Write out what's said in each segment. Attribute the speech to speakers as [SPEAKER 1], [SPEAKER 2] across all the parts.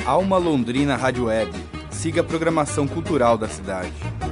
[SPEAKER 1] Alma Londrina Rádio Web. Siga a programação cultural da cidade.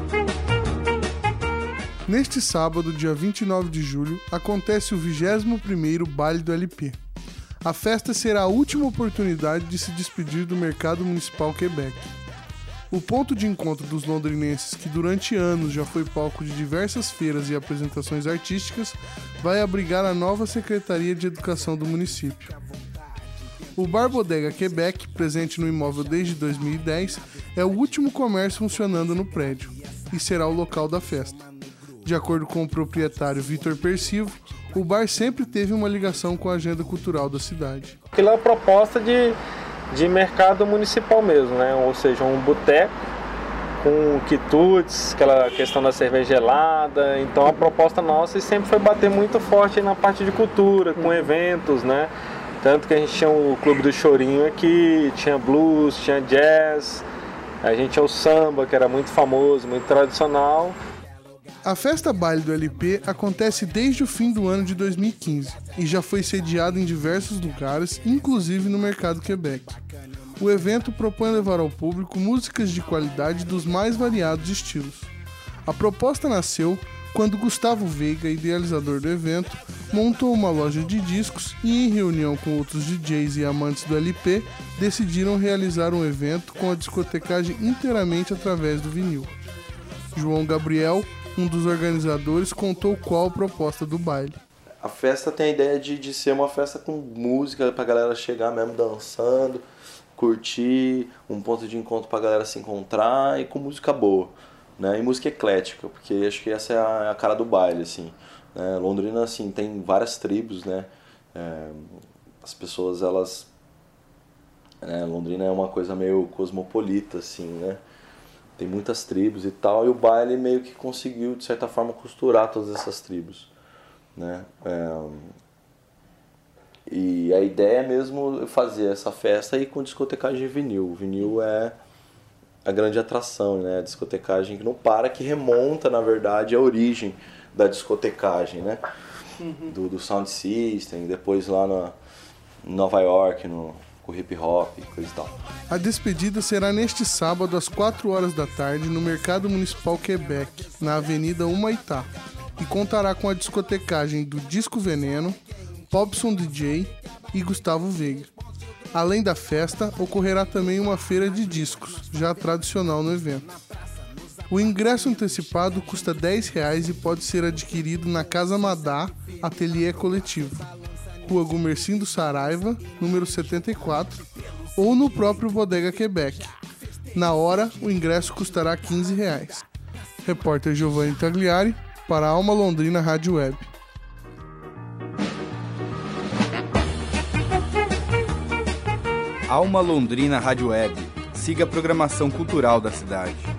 [SPEAKER 2] Neste sábado, dia 29 de julho, acontece o 21º Baile do LP. A festa será a última oportunidade de se despedir do Mercado Municipal Quebec. O ponto de encontro dos londrinenses, que durante anos já foi palco de diversas feiras e apresentações artísticas, vai abrigar a nova Secretaria de Educação do município. O Bar Bodega Quebec, presente no imóvel desde 2010, é o último comércio funcionando no prédio e será o local da festa. De acordo com o proprietário Vitor Percivo, o bar sempre teve uma ligação com a agenda cultural da cidade.
[SPEAKER 3] Aquilo é uma proposta de mercado municipal mesmo, né? Ou seja, um boteco com quitutes, aquela questão da cerveja gelada. Então a proposta nossa sempre foi bater muito forte na parte de cultura, com eventos, né? Tanto que a gente tinha o Clube do Chorinho aqui, tinha blues, tinha jazz, a gente tinha o samba, que era muito famoso, muito tradicional.
[SPEAKER 2] A Festa Baile do LP acontece desde o fim do ano de 2015 e já foi sediada em diversos lugares, inclusive no Mercado Quebec. O evento propõe levar ao público músicas de qualidade dos mais variados estilos. A proposta nasceu quando Gustavo Veiga, idealizador do evento, montou uma loja de discos e, em reunião com outros DJs e amantes do LP, decidiram realizar um evento com a discotecagem inteiramente através do vinil. João Gabriel, um dos organizadores, contou qual a proposta do baile.
[SPEAKER 4] A festa tem a ideia de ser uma festa com música pra galera chegar mesmo dançando, curtir, um ponto de encontro pra galera se encontrar e com música boa, né? E música eclética, porque acho que essa é a cara do baile, assim. Londrina, assim, tem várias tribos, né? As pessoas, elas... Londrina é uma coisa meio cosmopolita, assim, né? Tem muitas tribos e tal, e o baile meio que conseguiu, de certa forma, costurar todas essas tribos, né? E a ideia é mesmo fazer essa festa aí com discotecagem de vinil. O vinil é a grande atração, né? A discotecagem que não para, que remonta, na verdade, a origem da discotecagem, né? Do Sound System, depois lá em Nova York, com hip hop, coisa e tal.
[SPEAKER 2] A despedida será neste sábado às 4 horas da tarde no Mercado Municipal Quebec, na Avenida Humaitá, e contará com a discotecagem do Disco Veneno, Popson DJ e Gustavo Veiga. Além da festa, ocorrerá também uma feira de discos, já tradicional no evento. O ingresso antecipado custa R$10 e pode ser adquirido na Casa Madá, Ateliê Coletivo, Rua Gumercindo Saraiva, número 74, ou no próprio Bodega Quebec. Na hora, o ingresso custará R$15. Repórter Giovanni Tagliari, para a Alma Londrina Rádio Web.
[SPEAKER 1] Alma Londrina Rádio Web. Siga a programação cultural da cidade.